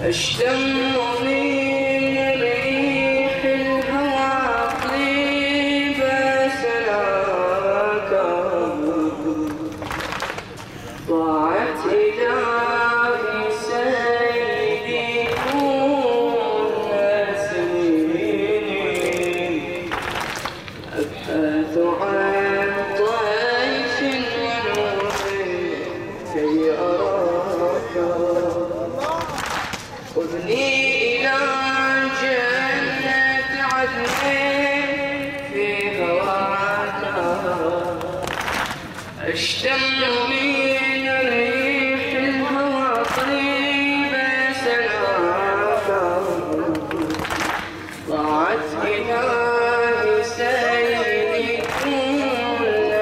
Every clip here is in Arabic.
اشتم من ريح الهوى طيب سناك ضاعت إلهي سيدي كل سنين أبحث عن طيف ونور كي أراك خذني إلى جنة عدن في هواك أشتم من ريح الهوى طيب سناك ضاعت إلهي سيدي كل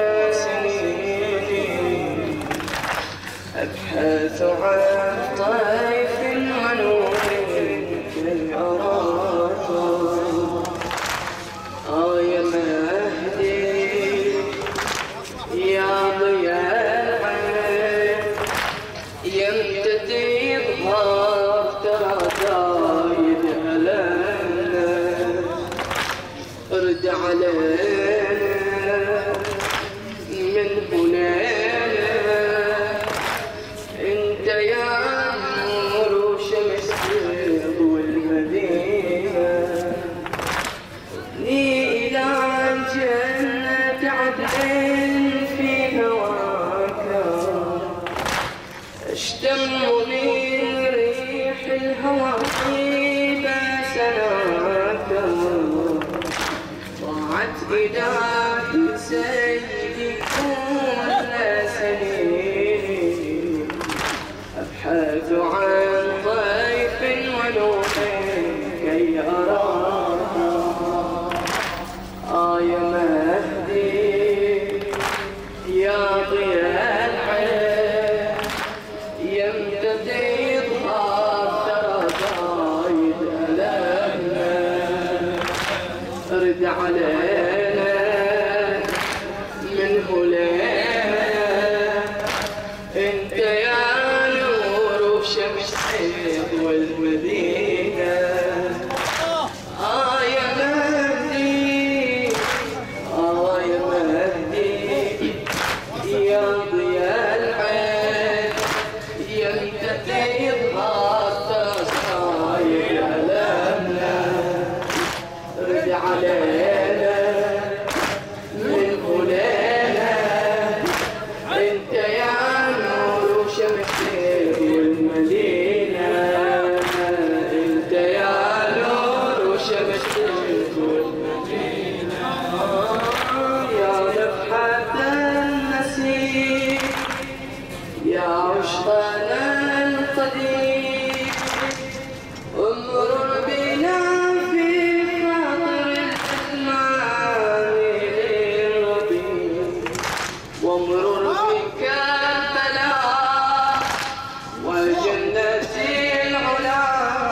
سنين أبحث عن طيف ونور كي أراك يا مهدي يا ضياء العين يمتدي يظهر ترى زايد ألمنا ارد علينا من هنا انت يا نور شمس والمدينة خذني إلى جنة عدن في هواك اشتم من ريح الهوى طيب سناك ضاعت إلهي سيدي كل سنين أبحث عن طيف ونور كي أراك يا مهدي يا ضياء العين يمتدي يظهر ترى زايد ألمنا ارد علينا من هنا انت يا نور شمس والمدينة يا مهدي يا مهدي يا ضياء العين يمتدي يظهر تصاير ألمنا رد علينا من هنا انت يا نور شمس والمدينة انت يا نور شمس والمدينة يا نفحة النسيم يا عشقنا القديم انظر بنا في خاطر الأزمان للربيع وامرر بك البلاء والجنة العلا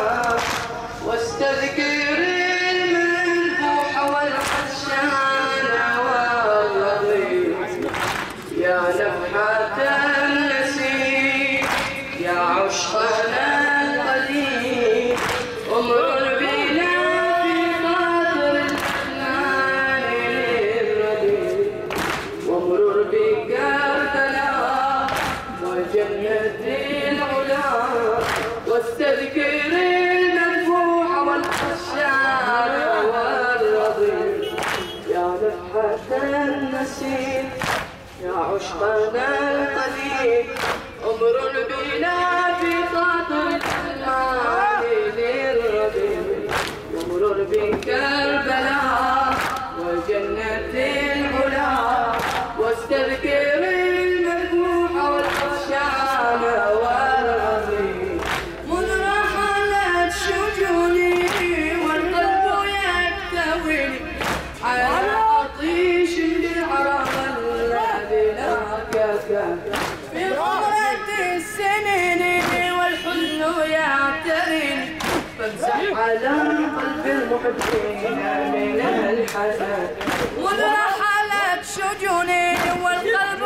واستذكر المنبوح والحشان والرضيع يا نفحة النسيم يا عشقنا القديم امرر بنا في خاطر الأحلام للربيع وامرر بك البلاء وجنة العلا واستذكر المذبوح والحشان والرضيع يا نفحة النسيم يا عشقنا القديم امرر بنا في خاطر الأحلام للربيع وامرر بك البلاء وجنة العلا واستذكر المذبوح والحشان والرضيع منذ رحلت شجوني والقلب يكتويني على عطيش بالعرق الذي لا كفى في غرة السنين والحزن يعتريني فامسح على قلب المحبين من الحزن منذ رحلت شجوني والقلب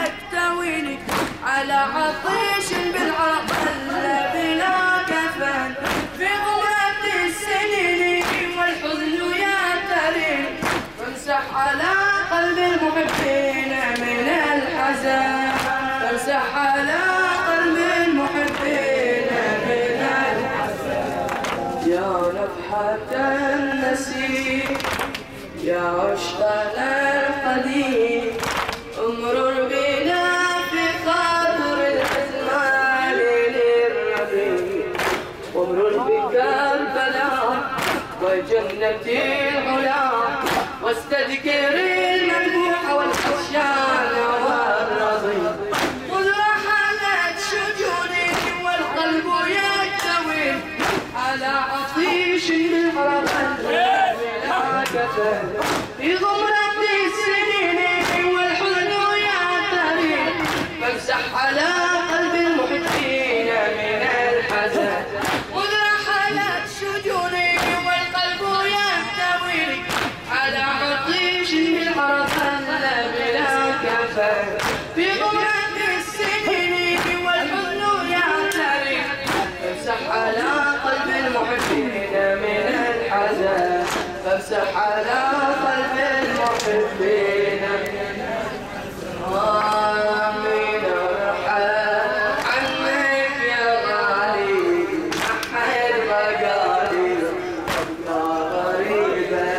يكتويني على عطيش بالعرق الذي لا كفن على قلب المحبين من الحزن، فامسح على قلب المحبين من الحزن. يا نفحة النسيم يا عشقنا القديم، امرر بنا في خاطر الازمان للربيع، وامرر بكربلاء وجنة العلا، واستذكر المذبوح والخشيان والرضيع. خذ رحلات شجونك والقلب يكتوي على عطيش بالعرق بلا كفن، في غمرة السنين والحزن يعتري، فامسح على قلب المحبين من الحزن. خذ رحلات شجونك والقلب يكتوي على عطيش بالعرق بلا كفن، في غمرة السنين والحزن يعتري، فامسح على قلب المحبين من الحزن، فامسح على قلب المحبين من ارحل عنك يا غالي، احد مقالي ابقى غريبا،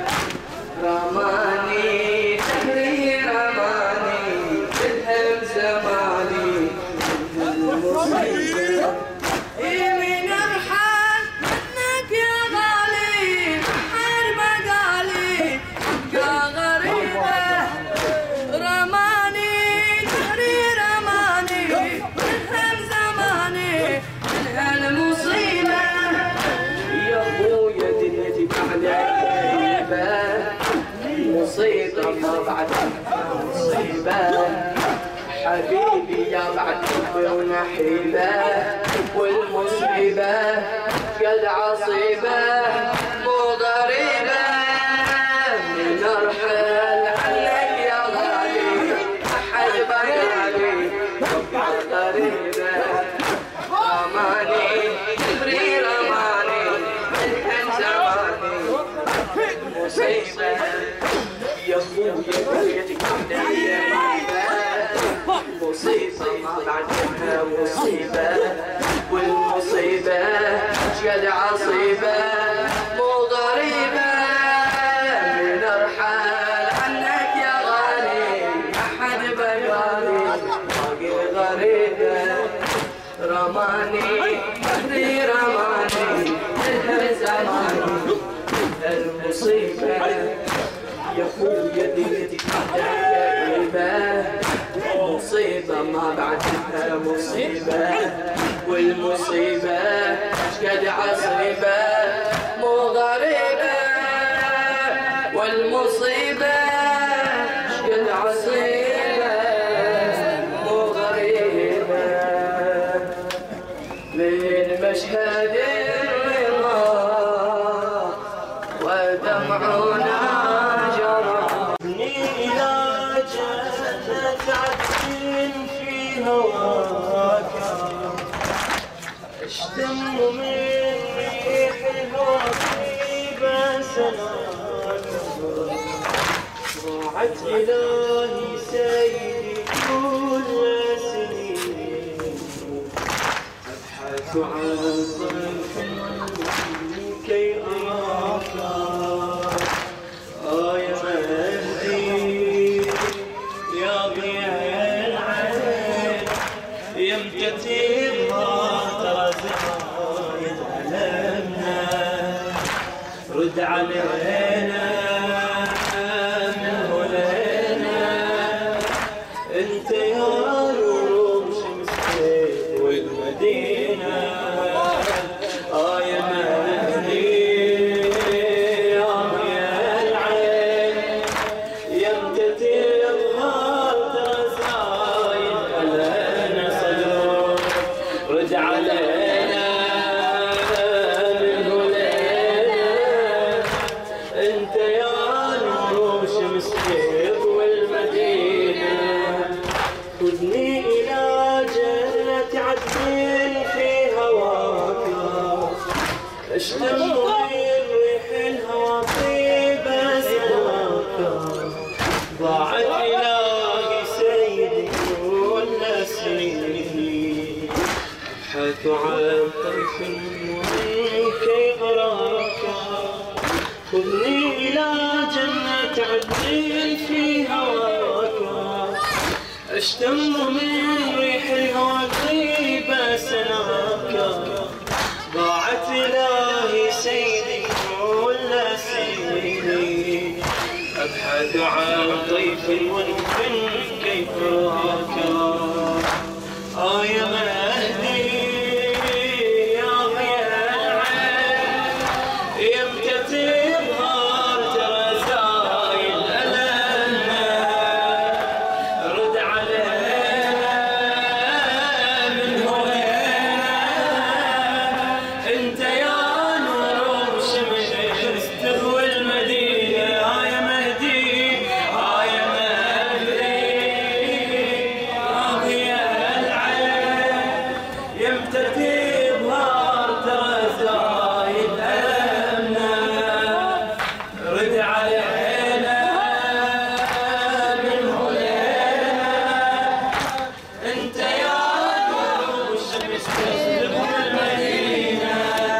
رماني دهري رماني تلهم زماني المصيبة. من ارحل عنك يا غالي احد مقالي ابقى غريبا، رماني دهري رماني تلهم زماني المصيبة. يا ابويا دنيتي بعدك مصيبة ما بعدها مصيبة، حبيبي يا بعد حبي ونحيبة، والمصيبة قد عصيبة مو غريبة. من ارحل عنك يا غالي احد بقالي ابقى غريبة، رماني دهري رماني تلهم زماني مصيبة. يا ابويا دنيتك مصيبة ما بعدها مصيبة، والمصيبة شقد عصيبة مو غريبة. من ارحل عنك يا غالي احد بقالي باقي غريبة، رماني دهري رماني تلهم زماني المصيبة. يا اخويا دنيتك غريبة، مصيبة ما بعدها مصيبة، والمصيبة شقد عصيبة مو غريبة، والمصيبة شقد عصيبة مو غريبة. من مشهد الرضا ودمعنا جرى، إلى جنة عدن في هواك، اشتم من ريح الهوى طيب سناك، ضاعت إلهي سيدي كل سنين، أبحث عن طرف كي أراك. يا مهدي يا ضياء العين، يا مكتبها ترى زايد ألمنا، رد علينا من هنا، انت يا نور شمس والمدينة. يا مهدي علينا من هنا، انت يا نور شمس والمدينة. خذني الى جنة عدن في هواك، اشتم من ريح الهوى طيب سواك. أبحث عن طيف كي أراك خذني إلى جنة عدن في هواك أشتم من ريح الهوى طيب سناك ضاعت إلهي سيدي كل سنيني أبحث عن طيف كيف أراك يا مهدي يا ضياء العين يمتى تظهر ترى زايد ألمنا رد علينا من هنا انت يا نور شمس تضوي المدينة يا مهدي يا مهدي يا ضياء العين يمتى تظهر ترى زايد ألمنا رد علينا من هنا انت يا نور الشمس تضوي المدينة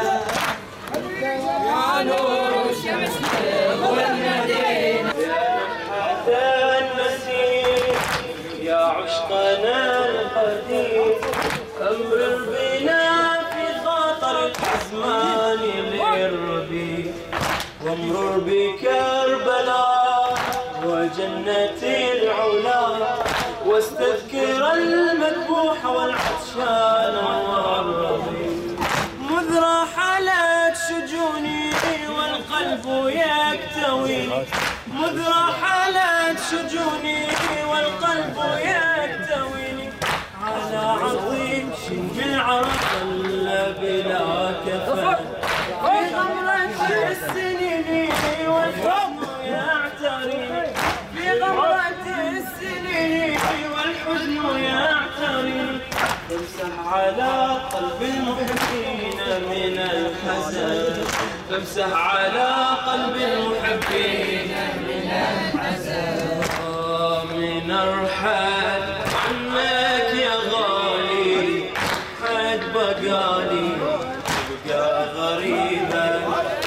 يا نور الشمس تضوي المدينة حتى المسير يا عشقنا القديم أمرر بنا في خاطر الأزمان الإربي وامرر بكربلاء وجنة العلا واستذكر المذبوح والعطشان والرضي مذ رحلت شجوني والقلب يكتوي مذ رحلت شجوني والقلب يكتوي على عظيم من عرق بلا كفى في غمرة السنين والحزن يعتري في غمرة السنين والحزن يعتري تمسح على قلب المحبين من الحزن تمسح على قلب المحبين من الحزن من الرحال عنك يا غالي حد بقالي تبقى غريبة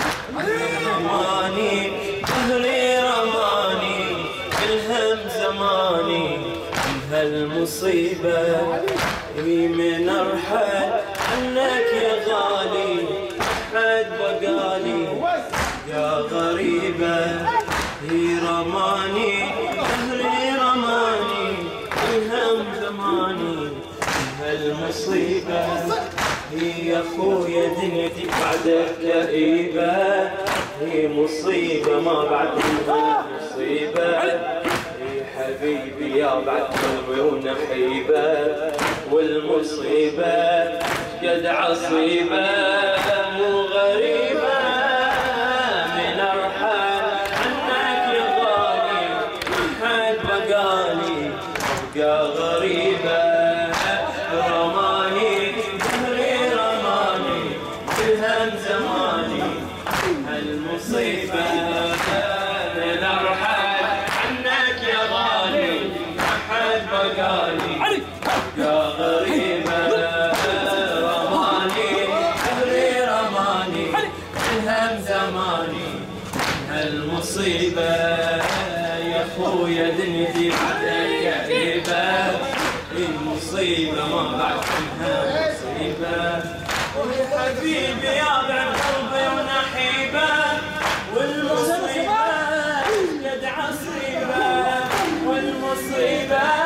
رماني ظهري رماني الهم زماني من هالمصيبة من أرحل عنك يا غالي حد بقالي يا غريبة هي رماني ظهري رماني الهم زماني هالمصيبة هي أخويا دنيتي بعدك كئيبة هي مصيبة ما بعدها مصيبة هي حبيبي يا بعد قلبي ونحيبة والمصيبة قد عصيبة مو غريبة من أرحل عنك يا غالي حد بقالي أبقى غريبة رماني ظهري رماني الهم زماني هالمصيبة من أرحل عنك يا غالي حد بقالي أبقى غريبة رماني ظهري رماني الهم زماني هالمصيبة يا خويا دنيتي بعدك كئيبة المصيبة ما بعدها مصيبة ويا حبيبي يا بعد قلبي ونحيبة والمصيبة قد عصيبة والمصيبة